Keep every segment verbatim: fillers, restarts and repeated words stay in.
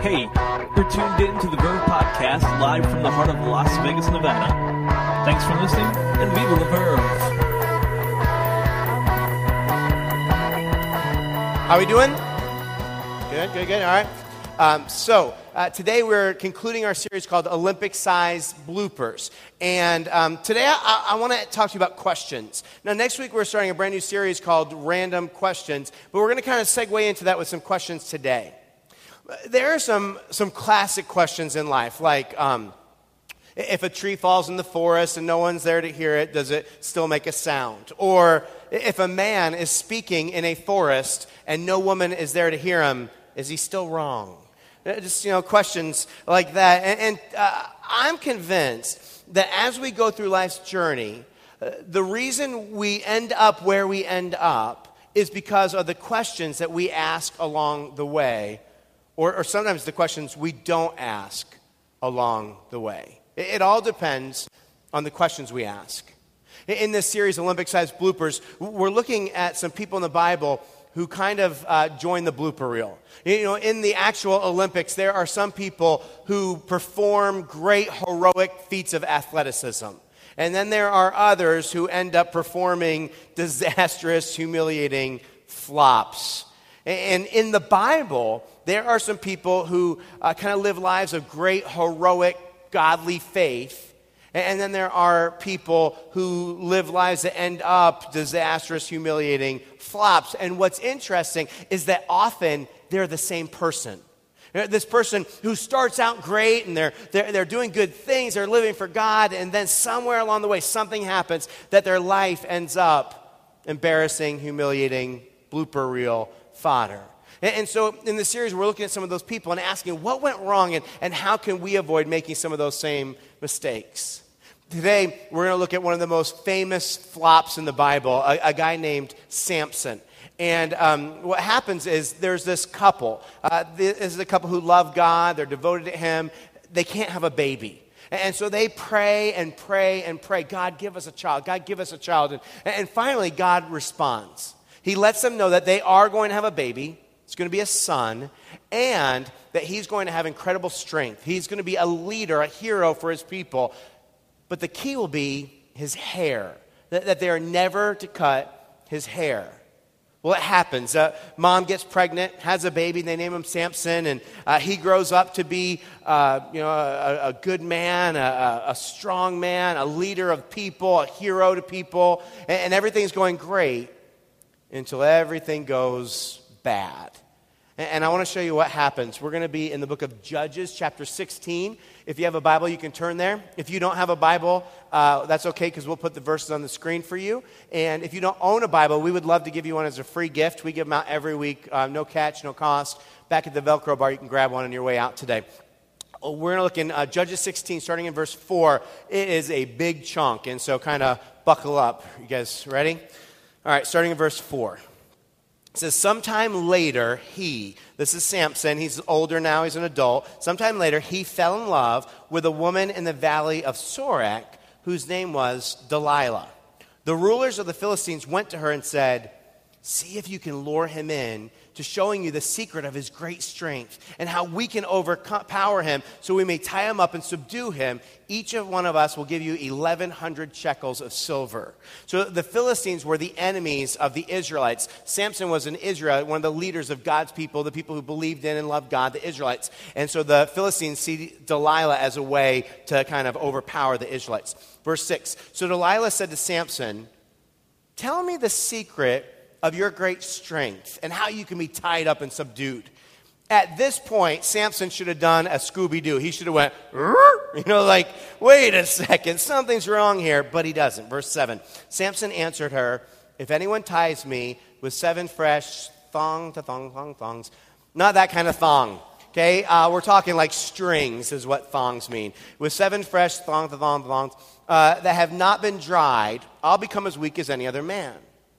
Hey, you're tuned in to the Verve Podcast, live from the heart of Las Vegas, Nevada. Thanks for listening, and viva la Verve! How are we doing? Good, good, good. All right. Um, so, uh, today we're concluding our series called Olympic Size Bloopers. And um, today I, I want to talk to you about questions. Now, next week we're starting a brand new series called Random Questions, but we're going to kind of segue into that with some questions today. There are some, some classic questions in life, like um, if a tree falls in the forest and no one's there to hear it, does it still make a sound? Or if a man is speaking in a forest and no woman is there to hear him, is he still wrong? Just, you know, questions like that. And, and uh, I'm convinced that as we go through life's journey, uh, the reason we end up where we end up is because of the questions that we ask along the way, or, or sometimes the questions we don't ask along the way. It, it all depends on the questions we ask. In this series, Olympic-sized bloopers, we're looking at some people in the Bible who kind of uh, joined the blooper reel. You know, in the actual Olympics, there are some people who perform great heroic feats of athleticism. And then there are others who end up performing disastrous, humiliating flops. And in the Bible, there are some people who uh, kind of live lives of great, heroic, godly faith. And then there are people who live lives that end up disastrous, humiliating flops. And what's interesting is that often they're the same person. This person who starts out great and they're, they're, they're doing good things, they're living for God, and then somewhere along the way something happens that their life ends up embarrassing, humiliating, blooper reel fodder. And, and so in this series, we're looking at some of those people and asking what went wrong and, and how can we avoid making some of those same mistakes. Today, we're going to look at one of the most famous flops in the Bible, a, a guy named Samson. And um, what happens is there's this couple. Uh, this is a couple who love God. They're devoted to Him. They can't have a baby. And so they pray and pray and pray, God, give us a child. God, give us a child. And, and finally, God responds. He lets them know that they are going to have a baby. It's going to be a son. And that he's going to have incredible strength. He's going to be a leader, a hero for his people. But the key will be his hair, that, that they are never to cut his hair. Well, it happens. Uh, mom gets pregnant, has a baby, they name him Samson, and uh, he grows up to be uh, you know, a, a good man, a, a strong man, a leader of people, a hero to people, and, and everything's going great until everything goes bad. And, and I want to show you what happens. We're going to be in the book of Judges, chapter sixteen. If you have a Bible, you can turn there. If you don't have a Bible, uh, that's okay because we'll put the verses on the screen for you. And if you don't own a Bible, we would love to give you one as a free gift. We give them out every week, uh, no catch, no cost. Back at the Velcro bar, you can grab one on your way out today. We're going to look in uh, Judges sixteen, starting in verse four. It is a big chunk, and so kind of buckle up. You guys ready? All right, starting in verse four. It says, sometime later, he, this is Samson, he's older now, he's an adult. Sometime later, he fell in love with a woman in the valley of Sorek, whose name was Delilah. The rulers of the Philistines went to her and said, see if you can lure him in to showing you the secret of his great strength and how we can overpower him so we may tie him up and subdue him. Each of one of us will give you eleven hundred shekels of silver. So the Philistines were the enemies of the Israelites. Samson was an Israelite, one of the leaders of God's people, the people who believed in and loved God, the Israelites. And so the Philistines see Delilah as a way to kind of overpower the Israelites. Verse six, so Delilah said to Samson, tell me the secret of your great strength and how you can be tied up and subdued. At this point, Samson should have done a Scooby-Doo. He should have went, you know, like, wait a second, something's wrong here, but he doesn't. Verse seven, Samson answered her, if anyone ties me with seven fresh thong to thong, thong, thongs, not that kind of thong, okay? Uh, we're talking like strings is what thongs mean. With seven fresh thong to thong, thongs uh, that have not been dried, I'll become as weak as any other man.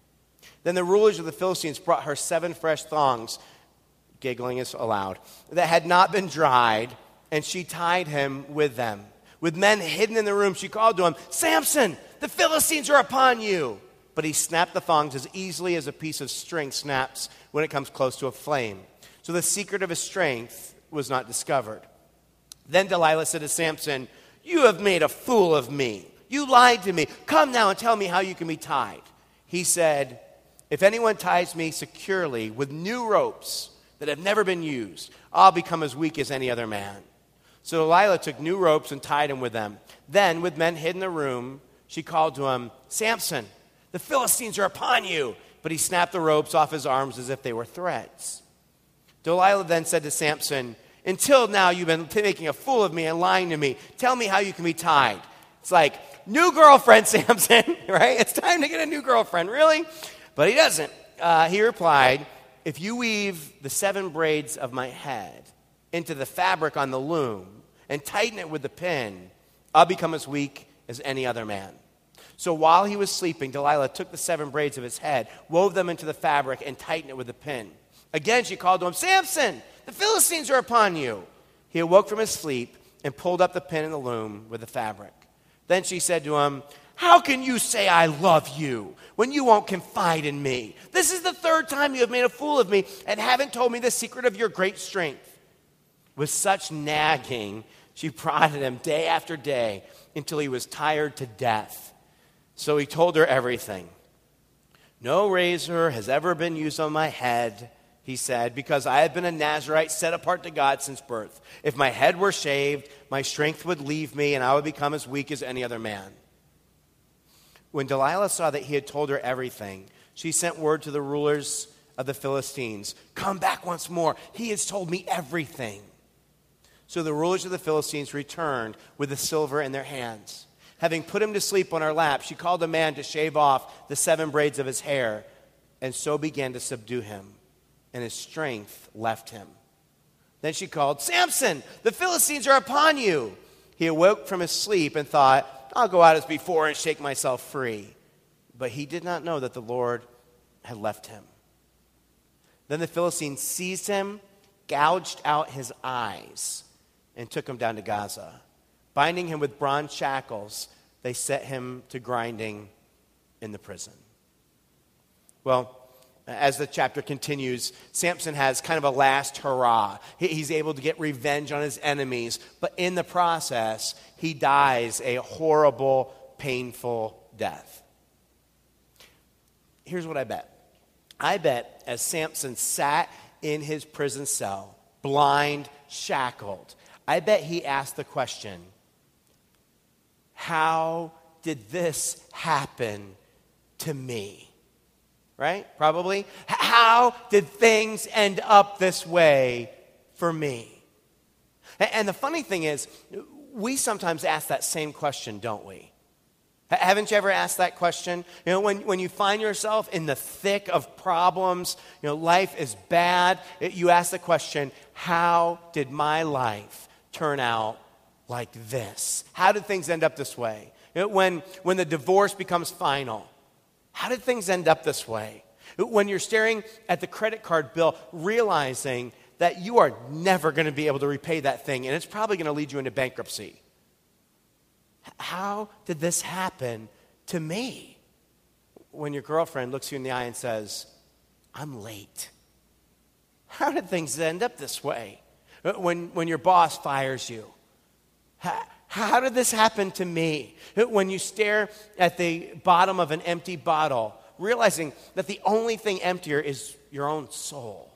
Then the rulers of the Philistines brought her seven fresh thongs, giggling is allowed, that had not been dried, and she tied him with them. With men hidden in the room, she called to him, Samson, the Philistines are upon you. But he snapped the thongs as easily as a piece of string snaps when it comes close to a flame. So the secret of his strength was not discovered. Then Delilah said to Samson, "You have made a fool of me. You lied to me. Come now and tell me how you can be tied." He said, "If anyone ties me securely with new ropes that have never been used, I'll become as weak as any other man." So Delilah took new ropes and tied him with them. Then, with men hid in the room, she called to him, "Samson, the Philistines are upon you." But he snapped the ropes off his arms as if they were threads. Delilah then said to Samson, "Until now you've been making a fool of me and lying to me. Tell me how you can be tied." It's like, new girlfriend, Samson, right? It's time to get a new girlfriend, really? But he doesn't. Uh, he replied, "If you weave the seven braids of my head into the fabric on the loom and tighten it with the pin, I'll become as weak as any other man." So while he was sleeping, Delilah took the seven braids of his head, wove them into the fabric, and tightened it with the pin. Again she called to him, "Samson, the Philistines are upon you." He awoke from his sleep and pulled up the pin in the loom with the fabric. Then she said to him, "How can you say I love you when you won't confide in me? This is the third time you have made a fool of me and haven't told me the secret of your great strength." With such nagging, she prodded him day after day until he was tired to death. So he told her everything. "No razor has ever been used on my head," he said, "because I have been a Nazirite set apart to God since birth. If my head were shaved, my strength would leave me and I would become as weak as any other man." When Delilah saw that he had told her everything, she sent word to the rulers of the Philistines, "Come back once more. He has told me everything." So the rulers of the Philistines returned with the silver in their hands. Having put him to sleep on her lap, she called a man to shave off the seven braids of his hair, and so began to subdue him, and his strength left him. Then she called, "Samson, the Philistines are upon you." He awoke from his sleep and thought, "I'll go out as before and shake myself free." But he did not know that the Lord had left him. Then the Philistines seized him, gouged out his eyes, and took him down to Gaza. Binding him with bronze shackles, they set him to grinding in the prison. Well, as the chapter continues, Samson has kind of a last hurrah. He's able to get revenge on his enemies, but in the process, he dies a horrible, painful death. Here's what I bet. I bet as Samson sat in his prison cell, blind, shackled, I bet he asked the question, how did this happen to me? Right? Probably. How did things end up this way for me? And the funny thing is, we sometimes ask that same question, don't we? Haven't you ever asked that question? You know, when, when you find yourself in the thick of problems, you know, life is bad, you ask the question, how did my life turn out like this? How did things end up this way? You know, when, when the divorce becomes final, how did things end up this way? When you're staring at the credit card bill, realizing that you are never going to be able to repay that thing, and it's probably going to lead you into bankruptcy. How did this happen to me? When your girlfriend looks you in the eye and says, "I'm late." How did things end up this way? When, when your boss fires you. How, how did this happen to me? When you stare at the bottom of an empty bottle, realizing that the only thing emptier is your own soul.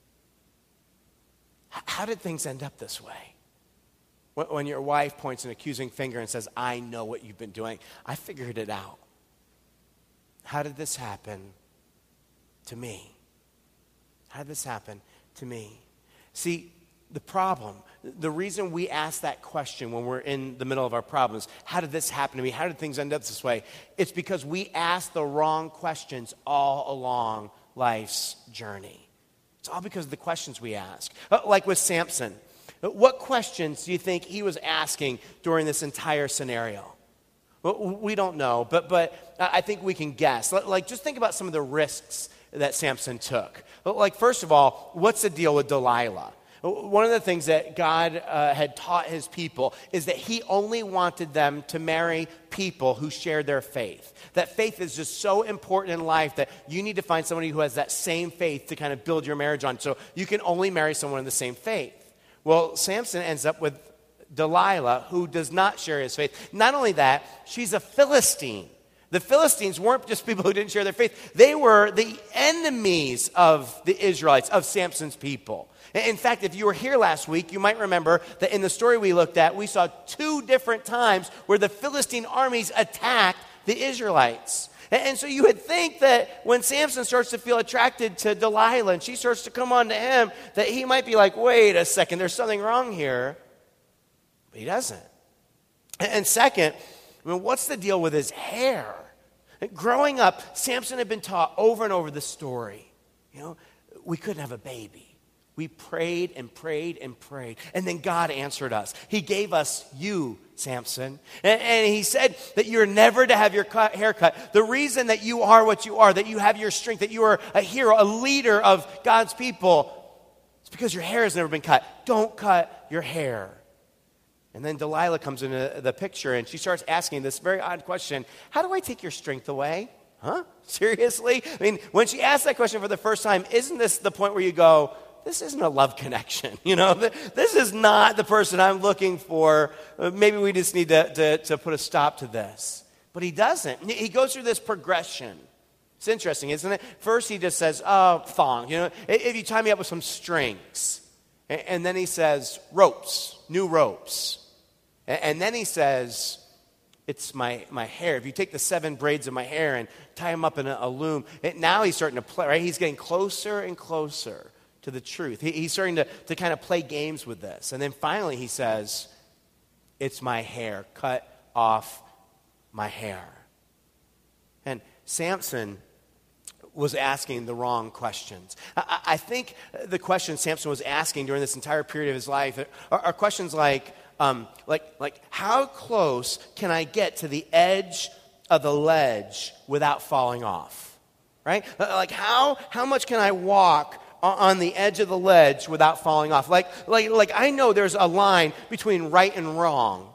How did things end up this way? When your wife points an accusing finger and says, "I know what you've been doing. I figured it out." How did this happen to me? How did this happen to me? See, the problem, the reason we ask that question when we're in the middle of our problems, how did this happen to me? How did things end up this way? It's because we ask the wrong questions all along life's journey. It's all because of the questions we ask. Like with Samson. What questions do you think he was asking during this entire scenario? Well, we don't know, but, but I think we can guess. Like, just think about some of the risks that Samson took. Like, first of all, what's the deal with Delilah? One of the things that God uh, had taught his people is that he only wanted them to marry people who shared their faith. That faith is just so important in life that you need to find somebody who has that same faith to kind of build your marriage on. So you can only marry someone in the same faith. Well, Samson ends up with Delilah, who does not share his faith. Not only that, she's a Philistine. The Philistines weren't just people who didn't share their faith. They were the enemies of the Israelites, of Samson's people. In fact, if you were here last week, you might remember that in the story we looked at, we saw two different times where the Philistine armies attacked the Israelites. And so you would think that when Samson starts to feel attracted to Delilah and she starts to come on to him, that he might be like, wait a second, there's something wrong here. But he doesn't. And second, I mean, what's the deal with his hair? Growing up, Samson had been taught over and over this story. You know, we couldn't have a baby. We prayed and prayed and prayed. And then God answered us. He gave us you, Samson. And, and he said that you're never to have your cut, hair cut. The reason that you are what you are, that you have your strength, that you are a hero, a leader of God's people, is because your hair has never been cut. Don't cut your hair. And then Delilah comes into the picture and she starts asking this very odd question. How do I take your strength away? Huh? Seriously? I mean, when she asked that question for the first time, isn't this the point where you go, this isn't a love connection, you know? This is not the person I'm looking for. Maybe we just need to, to, to put a stop to this. But he doesn't. He goes through this progression. It's interesting, isn't it? First he just says, oh, thong, you know, if you tie me up with some strings. And then he says, ropes, new ropes. And then he says, it's my, my hair. If you take the seven braids of my hair and tie them up in a, a loom, it, now he's starting to play, right? He's getting closer and closer to the truth. He, he's starting to, to kind of play games with this. And then finally he says, it's my hair. Cut off my hair. And Samson was asking the wrong questions. I, I think the questions Samson was asking during this entire period of his life are, are questions like, um, like, like, how close can I get to the edge of the ledge without falling off? Right? Like, how how much can I walk on the edge of the ledge without falling off? Like, like, like I know there's a line between right and wrong.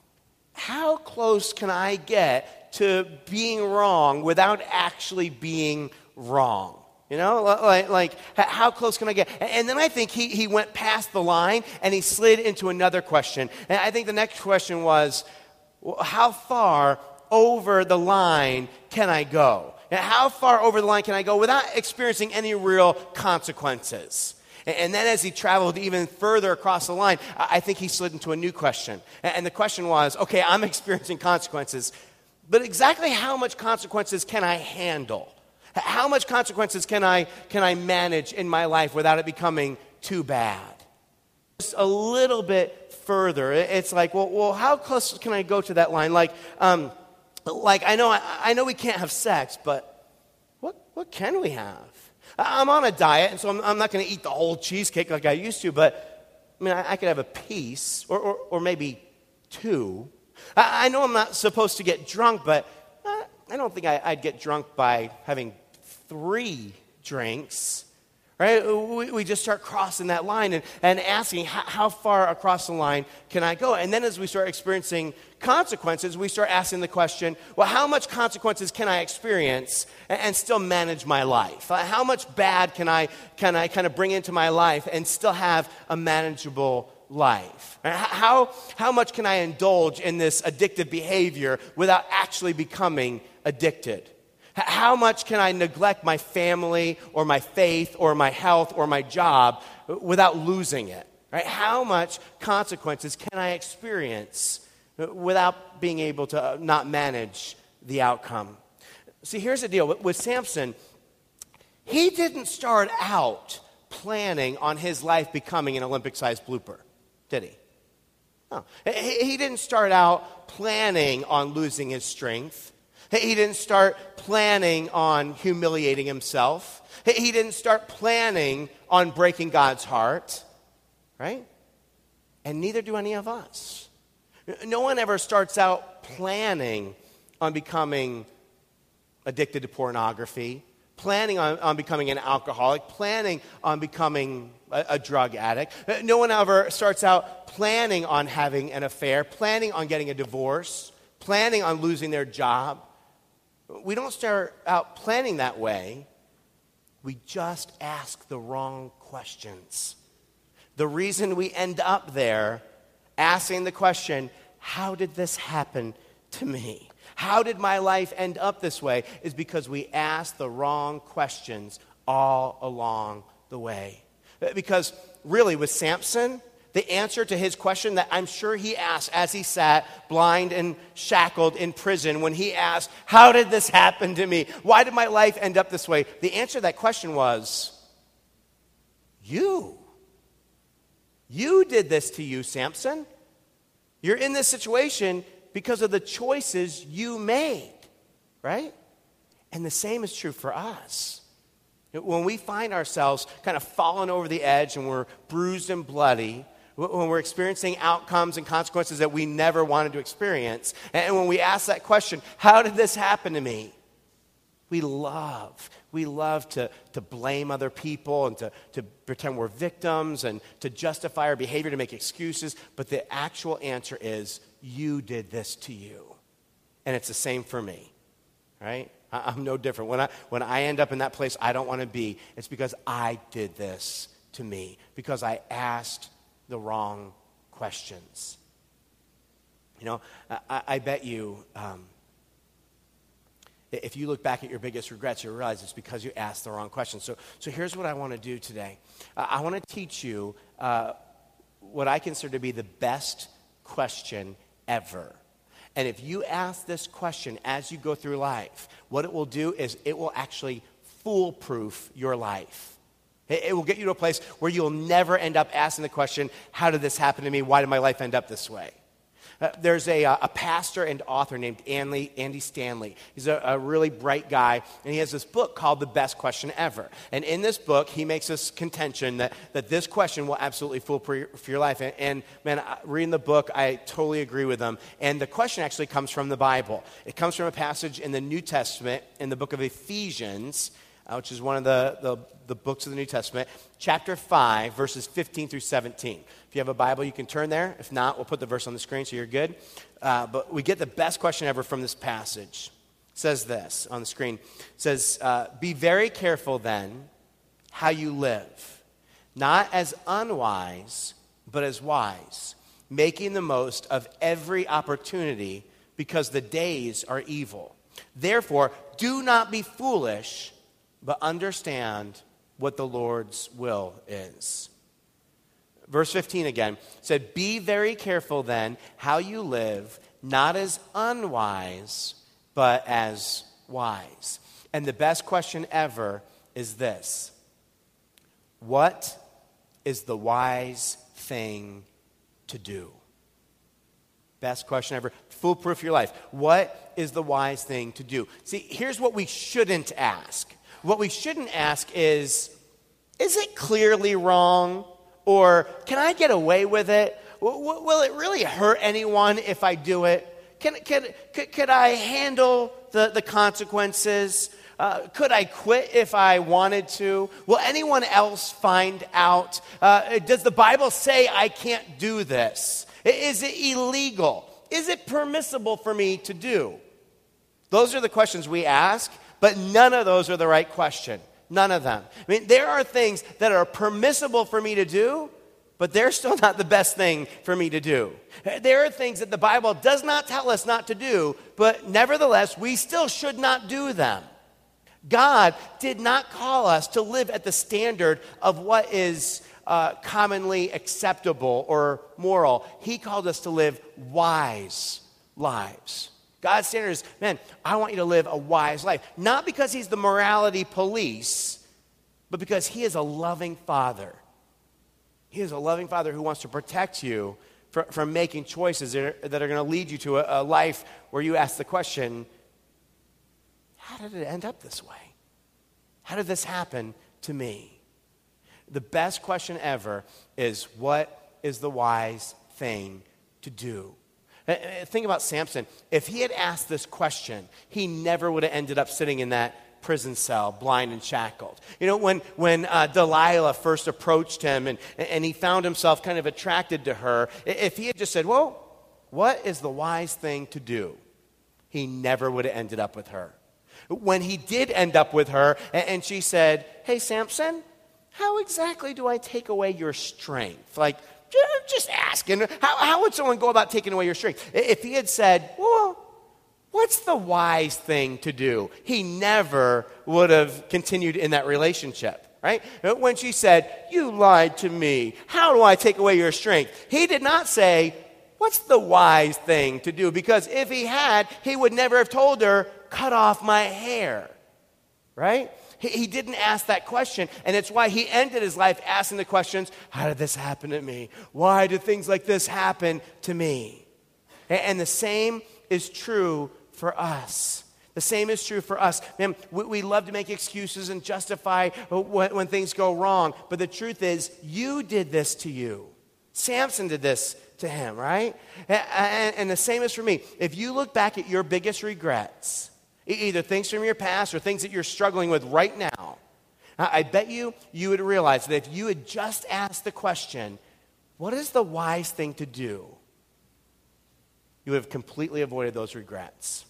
How close can I get to being wrong without actually being wrong? You know, like, like how close can I get? And then I think he, he went past the line and he slid into another question. And I think the next question was, well, how far over the line can I go? Now, how far over the line can I go without experiencing any real consequences? And then as he traveled even further across the line, I think he slid into a new question. And the question was, okay, I'm experiencing consequences, but exactly how much consequences can I handle? How much consequences can I can I manage in my life without it becoming too bad? Just a little bit further, it's like, well, well, how close can I go to that line? Like, um, like I know I, I know we can't have sex, but what what can we have? I'm on a diet, and so I'm, I'm not going to eat the whole cheesecake like I used to. But I mean, I, I could have a piece, or or, or maybe two. I, I know I'm not supposed to get drunk, but uh, I don't think I, I'd get drunk by having three drinks, right? We, we just start crossing that line and, and asking, how, how far across the line can I go? And then as we start experiencing consequences, we start asking the question, well, how much consequences can I experience and, and still manage my life? Uh, how much bad can I, can I kind of bring into my life and still have a manageable life? How, how much can I indulge in this addictive behavior without actually becoming addicted? How much can I neglect my family or my faith or my health or my job without losing it? Right? How much consequences can I experience without being able to not manage the outcome? See, here's the deal. With Samson, he didn't start out planning on his life becoming an Olympic-sized blooper, did he? No. He didn't start out planning on losing his strength. He didn't start planning on humiliating himself. He didn't start planning on breaking God's heart, right? And neither do any of us. No one ever starts out planning on becoming addicted to pornography, planning on, on becoming an alcoholic, planning on becoming a, a drug addict. No one ever starts out planning on having an affair, planning on getting a divorce, planning on losing their job. We don't start out planning that way. We just ask the wrong questions. The reason we end up there asking the question, how did this happen to me? How did my life end up this way? Is because we asked the wrong questions all along the way. Because really with Samson, the answer to his question that I'm sure he asked as he sat blind and shackled in prison, when he asked, how did this happen to me? Why did my life end up this way? The answer to that question was, you. You did this to you, Samson. You're in this situation because of the choices you made, right? And the same is true for us. When we find ourselves kind of falling over the edge and we're bruised and bloody, when we're experiencing outcomes and consequences that we never wanted to experience, and when we ask that question, how did this happen to me? We love, we love to, to blame other people and to, to pretend we're victims and to justify our behavior, to make excuses. But the actual answer is, you did this to you. And it's the same for me, right? I, I'm no different. When I, when I end up in that place I don't want to be, it's because I did this to me, because I asked the wrong questions. You know, I, I bet you, um, if you look back at your biggest regrets, you'll realize it's because you asked the wrong questions. So, so here's what I want to do today. Uh, I want to teach you uh, what I consider to be the best question ever. And if you ask this question as you go through life, what it will do is it will actually foolproof your life. It will get you to a place where you'll never end up asking the question, how did this happen to me? Why did my life end up this way? Uh, there's a, a pastor and author named Andy, Andy Stanley. He's a, a really bright guy, and he has this book called The Best Question Ever. And in this book, he makes this contention that, that this question will absolutely foolproof your life. And, and man, reading the book, I totally agree with him. And the question actually comes from the Bible. It comes from a passage in the New Testament, in the book of Ephesians, Uh, which is one of the, the, the books of the New Testament, chapter five, verses fifteen through seventeen. If you have a Bible, you can turn there. If not, we'll put the verse on the screen so you're good. Uh, but we get the best question ever from this passage. It says this on the screen. It says, uh, be very careful then how you live, not as unwise, but as wise, making the most of every opportunity because the days are evil. Therefore, do not be foolish, but understand what the Lord's will is. Verse fifteen again said, be very careful then how you live, not as unwise, but as wise. And the best question ever is this: what is the wise thing to do? Best question ever. Foolproof your life. What is the wise thing to do? See, here's what we shouldn't ask. What we shouldn't ask is, is it clearly wrong? Or can I get away with it? W- will it really hurt anyone if I do it? Can, can, could, could I handle the, the consequences? Uh, could I quit if I wanted to? Will anyone else find out? Uh, does the Bible say I can't do this? Is it illegal? Is it permissible for me to do? Those are the questions we ask. But none of those are the right question. None of them. I mean, there are things that are permissible for me to do, but they're still not the best thing for me to do. There are things that the Bible does not tell us not to do, but nevertheless, we still should not do them. God did not call us to live at the standard of what is uh, commonly acceptable or moral. He called us to live wise lives. God's standard is, man, I want you to live a wise life. Not because he's the morality police, but because he is a loving father. He is a loving father who wants to protect you from, from making choices that are, that are going to lead you to a, a life where you ask the question, how did it end up this way? How did this happen to me? The best question ever is, what is the wise thing to do? Think about Samson. If he had asked this question, he never would have ended up sitting in that prison cell, blind and shackled. You know, when, when uh, Delilah first approached him and, and he found himself kind of attracted to her, if he had just said, well, what is the wise thing to do? He never would have ended up with her. When he did end up with her and, and she said, hey, Samson, how exactly do I take away your strength? Like, just asking, how, how would someone go about taking away your strength? If he had said, well, what's the wise thing to do? He never would have continued in that relationship, right? When she said, you lied to me, how do I take away your strength? He did not say, what's the wise thing to do? Because if he had, he would never have told her, cut off my hair, right? He, he didn't ask that question, and it's why he ended his life asking the questions, how did this happen to me? Why did things like this happen to me? And, and the same is true for us. The same is true for us. Man, we, we love to make excuses and justify when, when things go wrong, but the truth is, you did this to you. Samson did this to him, right? And, and, and the same is for me. If you look back at your biggest regrets, either things from your past or things that you're struggling with right now, I bet you you would realize that if you had just asked the question, what is the wise thing to do? You would have completely avoided those regrets.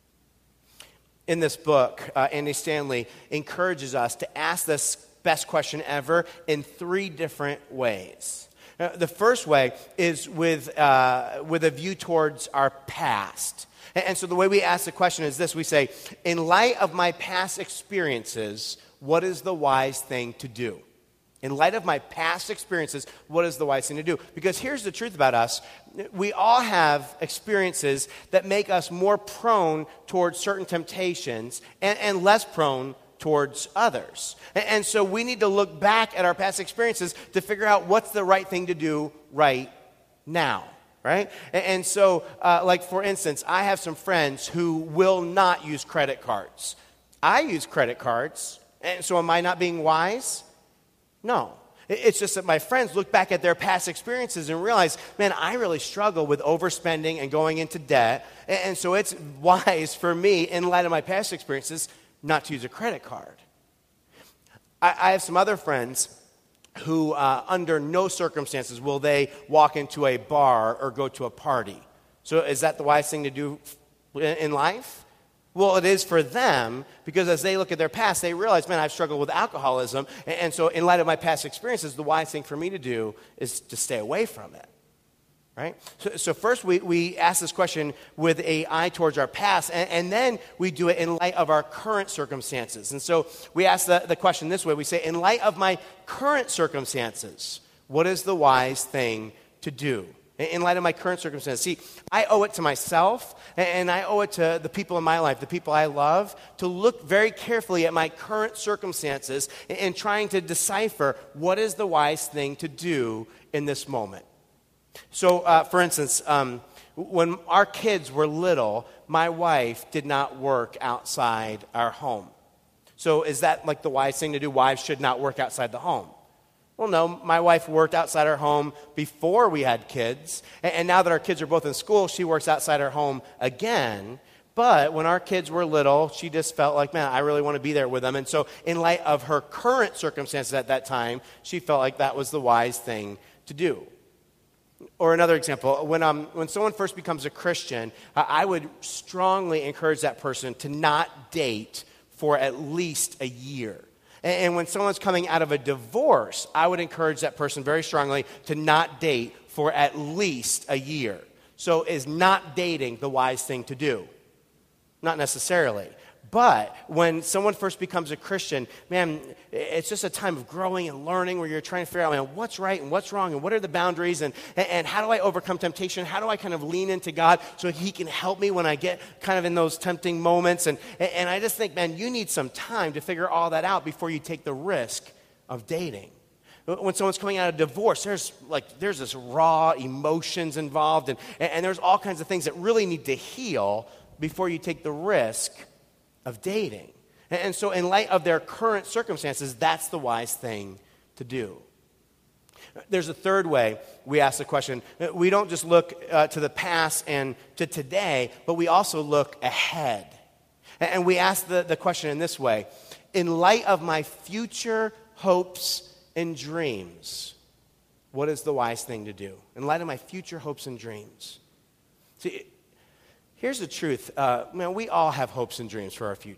In this book, uh, Andy Stanley encourages us to ask this best question ever in three different ways. Uh, the first way is with, uh, with a view towards our past. And, and so the way we ask the question is this. We say, in light of my past experiences, what is the wise thing to do? In light of my past experiences, what is the wise thing to do? Because here's the truth about us. We all have experiences that make us more prone towards certain temptations and, and less prone towards others. And, and so we need to look back at our past experiences to figure out what's the right thing to do right now, right? And, and so, uh, like for instance, I have some friends who will not use credit cards. I use credit cards, and so am I not being wise? No. It's just that my friends look back at their past experiences and realize, man, I really struggle with overspending and going into debt. And so it's wise for me, in light of my past experiences, not to use a credit card. I, I have some other friends who, uh, under no circumstances, will they walk into a bar or go to a party. So is that the wise thing to do in life? Well, it is for them, because as they look at their past, they realize, man, I've struggled with alcoholism, and, and so in light of my past experiences, the wise thing for me to do is to stay away from it, right? So, so first we, we ask this question with an eye towards our past, and, and then we do it in light of our current circumstances. And so we ask the, the question this way. We say, in light of my current circumstances, what is the wise thing to do? In light of my current circumstances. See, I owe it to myself, and I owe it to the people in my life, the people I love, to look very carefully at my current circumstances and trying to decipher what is the wise thing to do in this moment. So, uh, for instance, um, when our kids were little, my wife did not work outside our home. So is that like the wise thing to do? Wives should not work outside the home. Well, no, my wife worked outside our home before we had kids, and now that our kids are both in school, she works outside our home again. But when our kids were little, she just felt like, man, I really want to be there with them. And so in light of her current circumstances at that time, she felt like that was the wise thing to do. Or another example, when, um, when someone first becomes a Christian, uh, I would strongly encourage that person to not date for at least a year. And when someone's coming out of a divorce, I would encourage that person very strongly to not date for at least a year. So is not dating the wise thing to do? Not necessarily. But when someone first becomes a Christian, man, it's just a time of growing and learning where you're trying to figure out, man, what's right and what's wrong and what are the boundaries and, and how do I overcome temptation? How do I kind of lean into God so he can help me when I get kind of in those tempting moments? And, and I just think, man, you need some time to figure all that out before you take the risk of dating. When someone's coming out of divorce, there's like there's this raw emotions involved and, and there's all kinds of things that really need to heal before you take the risk of dating. And so in light of their current circumstances, that's the wise thing to do. There's a third way we ask the question. We don't just look uh, to the past and to today, but we also look ahead. And we ask the, the question in this way. In light of my future hopes and dreams, what is the wise thing to do? In light of my future hopes and dreams. See, here's the truth. Uh, man, we all have hopes and dreams for our future,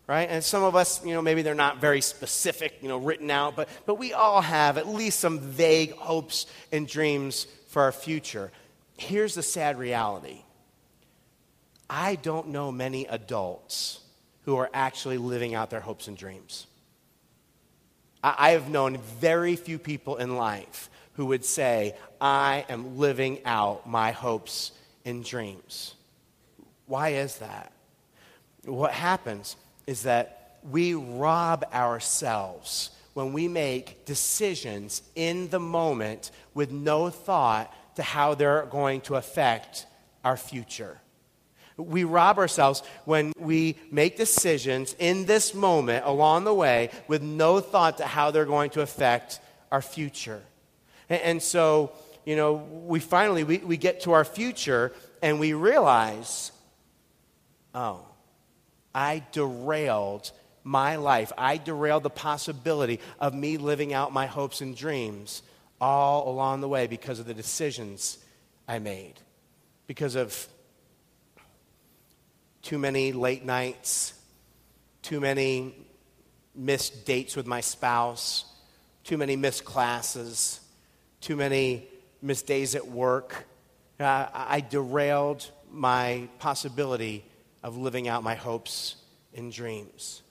right? And some of us, you know, maybe they're not very specific, you know, written out, but, but we all have at least some vague hopes and dreams for our future. Here's the sad reality. I don't know many adults who are actually living out their hopes and dreams. I, I have known very few people in life who would say, I am living out my hopes and dreams. Why is that? What happens is that we rob ourselves when we make decisions in the moment with no thought to how they're going to affect our future. We rob ourselves when we make decisions in this moment along the way with no thought to how they're going to affect our future. And, and so, you know, we finally, we, we get to our future and we realize, oh, I derailed my life. I derailed the possibility of me living out my hopes and dreams all along the way because of the decisions I made, because of too many late nights, too many missed dates with my spouse, too many missed classes, too many missed days at work. Uh, I derailed my possibility of living out my hopes and dreams.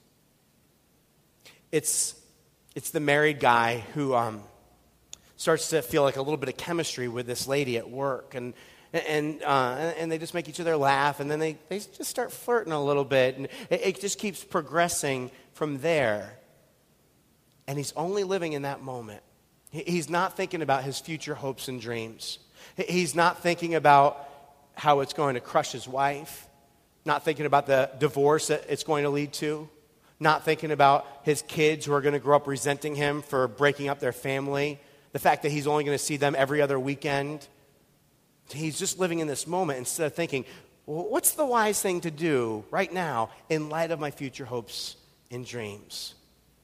It's, it's the married guy who um, starts to feel like a little bit of chemistry with this lady at work, and and uh, and they just make each other laugh, and then they, they just start flirting a little bit, and it, it just keeps progressing from there. And he's only living in that moment. He, he's not thinking about his future hopes and dreams. He, he's not thinking about how it's going to crush his wife, not thinking about the divorce that it's going to lead to, not thinking about his kids who are going to grow up resenting him for breaking up their family, the fact that he's only going to see them every other weekend. He's just living in this moment instead of thinking, well, what's the wise thing to do right now in light of my future hopes and dreams?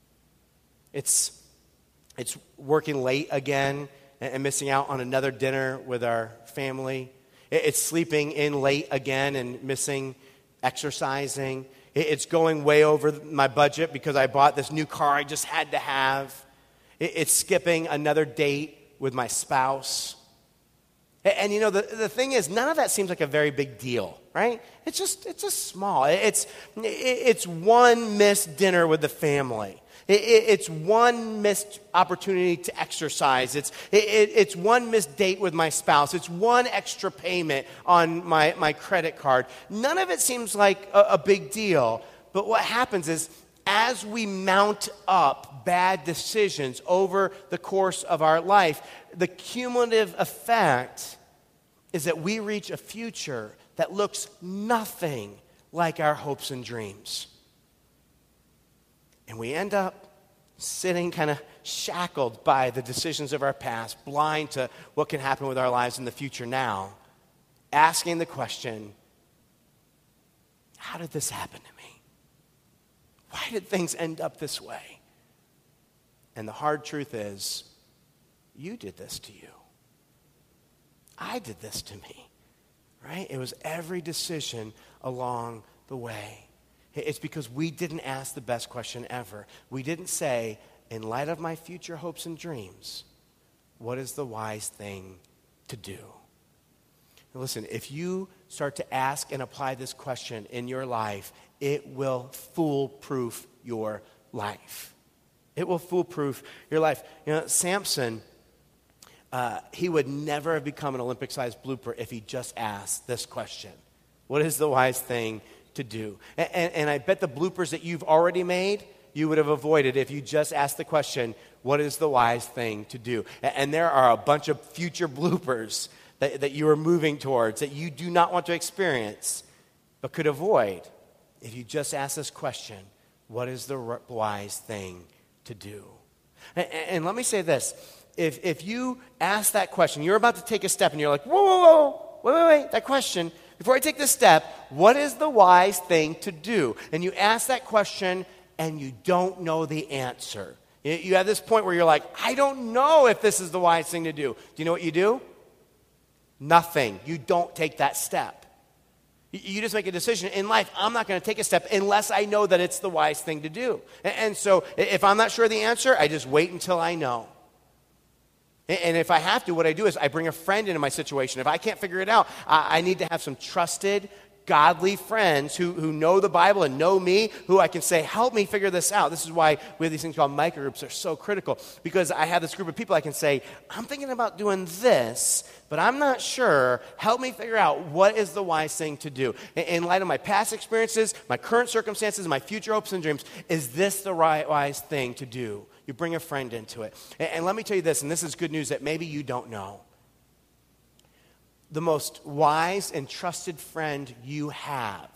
It's, it's working late again and missing out on another dinner with our family. It's sleeping in late again and missing exercising. It's going way over my budget because I bought this new car I just had to have. It's skipping another date with my spouse. And, you know, the, the thing is, none of that seems like a very big deal, right? It's just, it's just small. It's, it's one missed dinner with the family. It's one missed opportunity to exercise. It's, it's one missed date with my spouse. It's one extra payment on my, my credit card. None of it seems like a, a big deal. But what happens is, as we mount up bad decisions over the course of our life, the cumulative effect is that we reach a future that looks nothing like our hopes and dreams. And we end up sitting kind of shackled by the decisions of our past, blind to what can happen with our lives in the future now, asking the question, how did this happen to me? Why did things end up this way? And the hard truth is, you did this to you. I did this to me, right? It was every decision along the way. It's because we didn't ask the best question ever. We didn't say, in light of my future hopes and dreams, what is the wise thing to do? Now listen, if you start to ask and apply this question in your life, it will foolproof your life. It will foolproof your life. You know, Samson, uh, he would never have become an Olympic-sized blooper if he just asked this question. What is the wise thing to do? And, and, and I bet the bloopers that you've already made, you would have avoided if you just asked the question, what is the wise thing to do? And, and there are a bunch of future bloopers that, that you are moving towards that you do not want to experience, but could avoid if you just ask this question, what is the wise thing to do? And, and let me say this. If, if you ask that question, you're about to take a step and you're like, whoa, whoa, whoa, wait, wait, wait, that question, before I take this step, what is the wise thing to do? And you ask that question and you don't know the answer. You, you have this point where you're like, I don't know if this is the wise thing to do. Do you know what you do? Nothing. You don't take that step. You just make a decision in life. I'm not going to take a step unless I know that it's the wise thing to do. And so if I'm not sure of the answer, I just wait until I know. And if I have to, what I do is I bring a friend into my situation. If I can't figure it out, I need to have some trusted, godly friends who, who know the Bible and know me, who I can say, help me figure this out. This is why we have these things called microgroups. They're so critical because I have this group of people I can say, I'm thinking about doing this, but I'm not sure. Help me figure out what is the wise thing to do. In, in light of my past experiences, my current circumstances, my future hopes and dreams, is this the right wise thing to do? You bring a friend into it. And, and let me tell you this, and this is good news that maybe you don't know. The most wise and trusted friend you have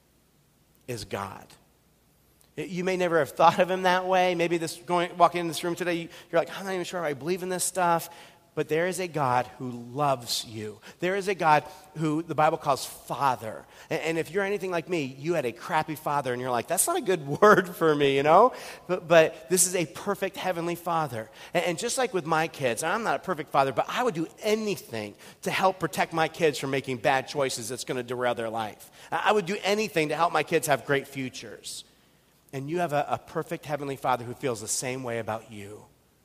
is God. You may never have thought of him that way. Maybe this going walking in this room today, you're like, I'm not even sure if I believe in this stuff. But there is a God who loves you. There is a God who the Bible calls Father. And, and if you're anything like me, you had a crappy father, and you're like, that's not a good word for me, you know? But, but this is a perfect heavenly Father. And, and just like with my kids, I'm not a perfect father, but I would do anything to help protect my kids from making bad choices that's going to derail their life. I would do anything to help my kids have great futures. And you have a, a perfect heavenly Father who feels the same way about you.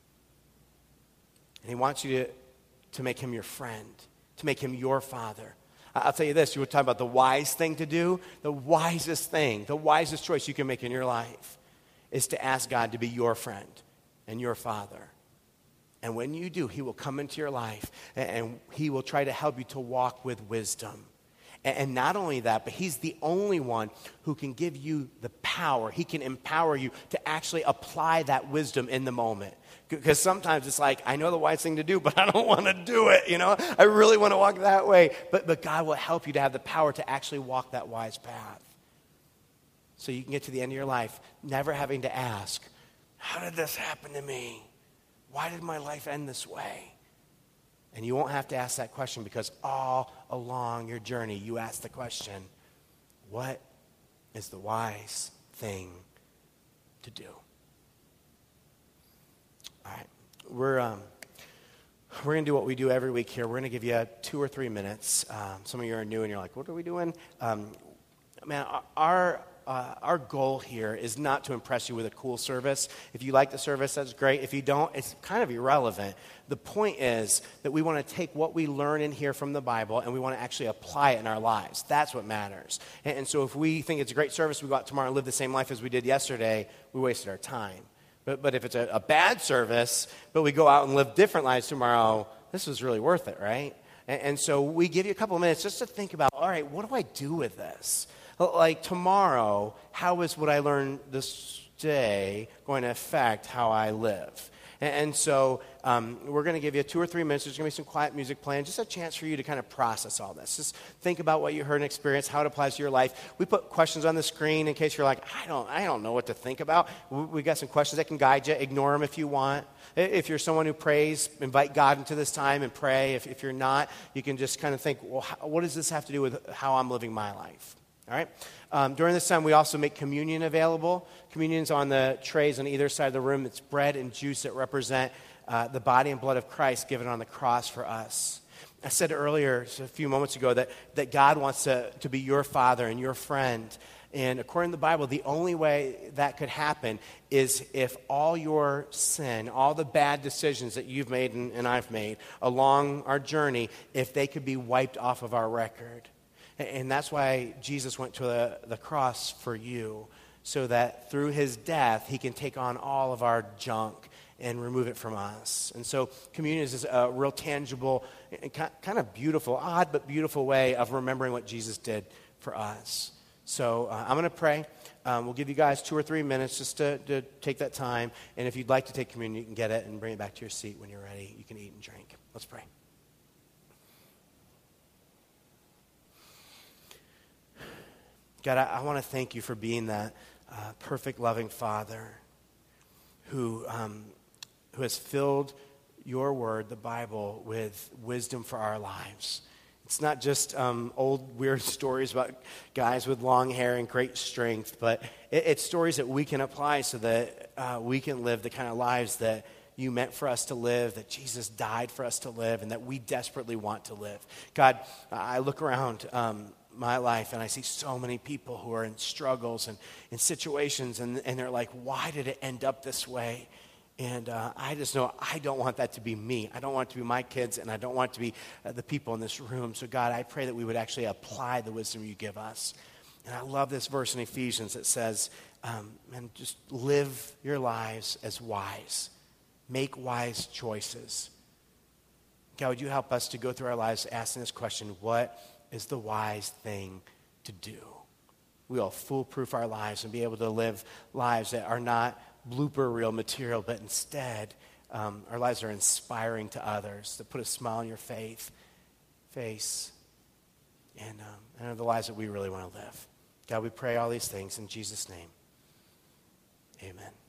And he wants you to, to make him your friend, to make him your father. I'll tell you this, you were talking about the wise thing to do. The wisest thing, the wisest choice you can make in your life is to ask God to be your friend and your father. And when you do, he will come into your life and, and he will try to help you to walk with wisdom. And, and not only that, but he's the only one who can give you the power. He can empower you to actually apply that wisdom in the moment. Because sometimes it's like, I know the wise thing to do, but I don't want to do it, you know? I really want to walk that way. But, but God will help you to have the power to actually walk that wise path. So you can get to the end of your life never having to ask, how did this happen to me? Why did my life end this way? And you won't have to ask that question because all along your journey, you ask the question, what is the wise thing to do? All right, we're um, we're going to do what we do every week here. We're going to give you two or three minutes. Um, some of you are new and you're like, what are we doing? Um, man, our uh, our goal here is not to impress you with a cool service. If you like the service, that's great. If you don't, it's kind of irrelevant. The point is that we want to take what we learn in here from the Bible and we want to actually apply it in our lives. That's what matters. And, and so if we think it's a great service, we go out tomorrow and live the same life as we did yesterday, we wasted our time. But, but if it's a, a bad service, but we go out and live different lives tomorrow, this was really worth it, right? And, and so we give you a couple of minutes just to think about, all right, what do I do with this? Like tomorrow, how is what I learned this day going to affect how I live? And, and so um, we're going to give you two or three minutes. There's going to be some quiet music playing, just a chance for you to kind of process all this. Just think about what you heard and experienced, how it applies to your life. We put questions on the screen in case you're like, I don't, I don't know what to think about. We, we got some questions that can guide you. Ignore them if you want. If you're someone who prays, invite God into this time and pray. If, if you're not, you can just kind of think, well, how, what does this have to do with how I'm living my life? All right. Um, during this time, we also make communion available. Communion's on the trays on either side of the room. It's bread and juice that represent uh, the body and blood of Christ given on the cross for us. I said earlier, a few moments ago, that, that God wants to, to be your father and your friend. And according to the Bible, the only way that could happen is if all your sin, all the bad decisions that you've made and, and I've made along our journey, if they could be wiped off of our record. And that's why Jesus went to the, the cross for you, so that through his death, he can take on all of our junk and remove it from us. And so communion is a real tangible, kind of beautiful, odd but beautiful way of remembering what Jesus did for us. So uh, I'm going to pray. Um, we'll give you guys two or three minutes just to, to take that time. And if you'd like to take communion, you can get it and bring it back to your seat when you're ready. You can eat and drink. Let's pray. God, I, I want to thank you for being that uh, perfect, loving Father who um, who has filled your word, the Bible, with wisdom for our lives. It's not just um, old, weird stories about guys with long hair and great strength, but it, it's stories that we can apply so that uh, we can live the kind of lives that you meant for us to live, that Jesus died for us to live, and that we desperately want to live. God, I look around um, my life, and I see so many people who are in struggles and in situations, and, and they're like, why did it end up this way? And uh, I just know I don't want that to be me. I don't want it to be my kids, and I don't want it to be uh, the people in this room. So God, I pray that we would actually apply the wisdom you give us. And I love this verse in Ephesians that says, um, and just live your lives as wise. Make wise choices. God, would you help us to go through our lives asking this question, what is the wise thing to do? We will foolproof our lives and be able to live lives that are not blooper reel material, but instead um, our lives are inspiring to others, that put a smile on your faith, face, and, um, and are the lives that we really want to live. God, we pray all these things in Jesus' name. Amen.